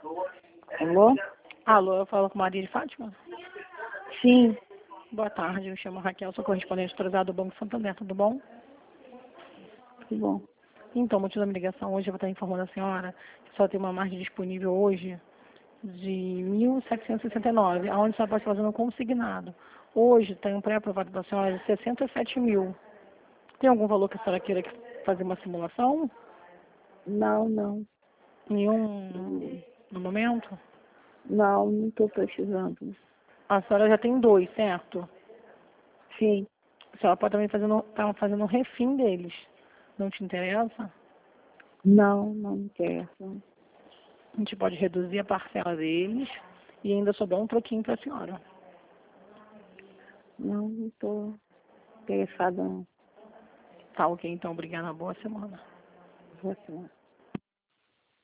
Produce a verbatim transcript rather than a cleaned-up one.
Alô? Alô, eu falo com Maria de Fátima? Sim, Boa tarde, eu chamo Raquel, sou correspondente autorizado do Banco Santander, tudo bom? que bom. Então, motivo da minha ligação hoje, eu vou estar informando a senhora que só tem uma margem disponível hoje de mil setecentos e sessenta e nove, aonde a senhora pode fazer um consignado. Hoje tem um pré-aprovado da senhora de sessenta e sete mil. Tem algum valor que a senhora queira fazer uma simulação? Não, não. Nenhum no momento? Não, não estou precisando. A senhora já tem dois, certo? Sim, A senhora pode também fazer no, tá fazendo um refim deles. Não te interessa? não, não me interessa. A gente pode reduzir a parcela deles e ainda sobrar um troquinho para a senhora. Não, não estou interessada não. Tá ok, então. Obrigada. Boa semana. Boa semana.